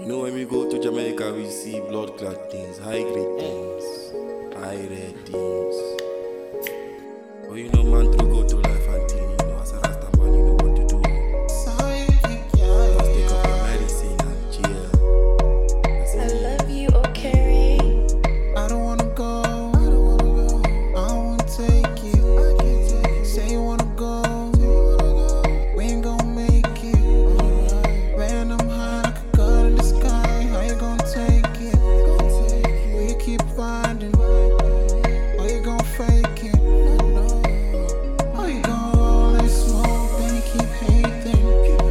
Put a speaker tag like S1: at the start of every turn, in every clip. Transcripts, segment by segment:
S1: You know, when we go to Jamaica, we see blood clot things, high grade things, high red things. But you know, man, through go to life and thing, you know, as a Rasta man, you know what to do. Just take up your medicine and chill.
S2: I love you, okay?
S3: I don't wanna go. I don't wanna take it. Say you wanna go. We ain't gon' make it. Random high like a gun in the sky. How you gon' take it? Will you keep finding? Or you gon' fake it? Or you gon' roll and smoke, then you keep hating?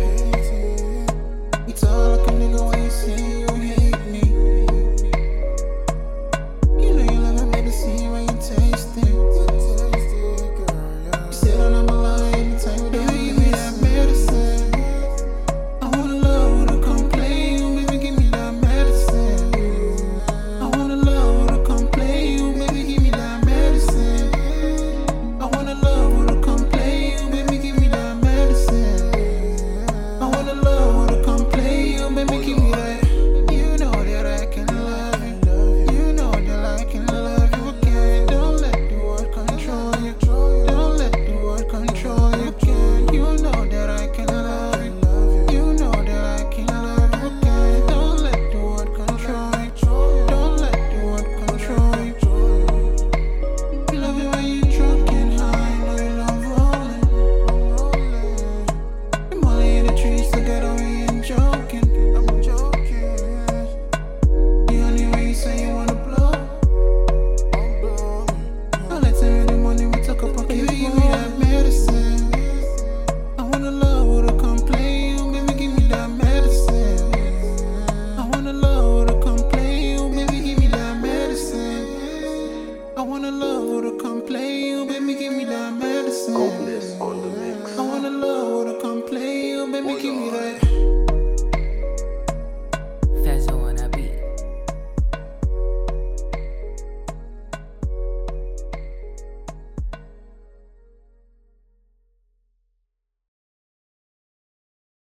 S3: You talk like a nigga when you say you hate me. You know you love my medicine when you taste it. You said I'm a lie anytime you don't give me that medicine. I wanna love with a complaint, baby, give me that medicine. I wanna love with a complaint, baby, give me that medicine. I wanna love with a complaint, baby, give me that medicine. I wanna love with a complaint, baby, give me that. You know that I can love you. You know that I can love you again. Don't let the world control you. Don't let the world control you again. You know that I can love you. You know that I can love you again. Don't let the world control you. Don't let the world control you. You love it when you drunk and high. Know you love rolling. The molly in the trees together, we ain't joking. I'm joking. The only way you say you wanna blow. Now let's end the money we took up. Baby, give me that medicine. I wanna love with a complaint, baby, give me that medicine. I wanna love with a complaint, baby, give me that medicine. I wanna love with a complaint, baby, give me that medicine.
S1: Coldness on the mix.
S3: I wanna love with a complaint, baby, give me that.